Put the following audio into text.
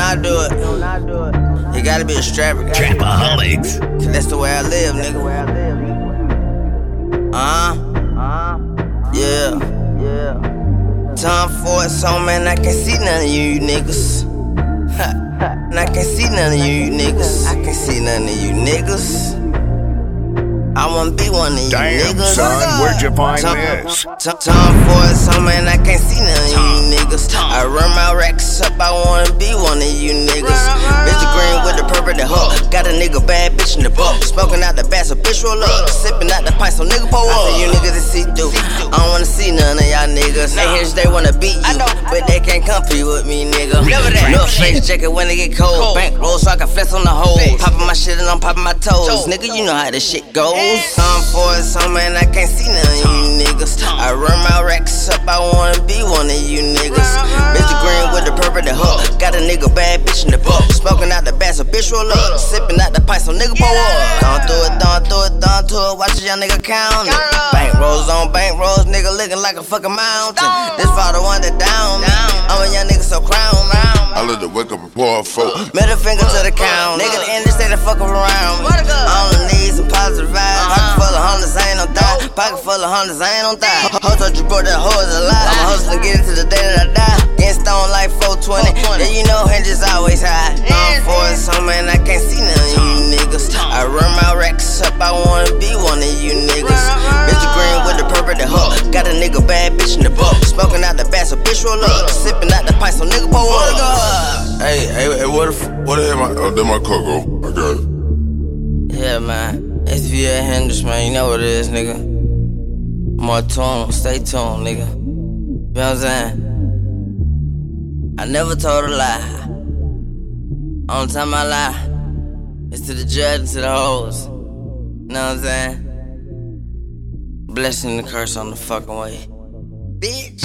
I do it. You gotta be a strapper. Trapaholics. Cause that's the way I live, nigga. Yeah. Time for it, so man, I can't see none of you niggas. And I can't see none of you niggas. I can't see none of you niggas. I wanna be one of you Damn, niggas. son, where'd you find this? Time for it, so man, I can't see none of you niggas. I run my racks up, I wanna be one of you niggas. Bitch the green with the purple, the hook. Got a nigga bad bitch in the book. Smoking out the bass, so bitch roll up. Sipping out the pint, so nigga pull up. I say you niggas is see through. I don't wanna see none of y'all niggas. They hear they wanna beat you, but they can't compete with me, nigga. No face jacket when it get cold. Bank roll so I can flex on the hole. Popping my shit and I'm popping my toes. Nigga, you know how this shit goes. Time for it, so man, I can't see none of you niggas. I run my racks up, I wanna be one of you niggas. Bitch the green with the purple, the hook. Got a nigga bad bitch in the book. Smoking out the bass, so bitch roll up. Sipping out the pint, so nigga pull up. Don't do it, don't do it, don't do it. Watch a young nigga count it. Bank rolls on bank rolls, nigga looking like a fucking mountain. This for the one that down me. I'm a young nigga, so crown me. I let her wake up and pour a folk. Middle finger to the count. Nigga, the industry that fuck around me. On the knees and positive vibes. Pocket full of hundreds, I ain't no die. Pocket full of hundreds, I ain't no die. Hoe told you, bro, that hoe is a lie. I'ma hustle and get into the day that I die. Getting stoned like 420. Yeah, you know hinges always high. I'm for it, so man, I can't see none of you niggas. I run my racks up, I wanna be one of you niggas. Bitch the green with the purple, the hook. Got a nigga bad bitch in the book. Smoking out the bass, so bitch roll up. Sipping out the pint, so nigga pull up. Hey, what the hell my, oh, there my Coco. I got it. Yeah, man. It's VA Hendrix, man. You know what it is, nigga. More tuned, stay tuned, nigga. You know what I'm saying? I never told a lie. Only time I lie is to the judge and to the hoes. You know what I'm saying? Blessing and curse on the fucking way. Bitch.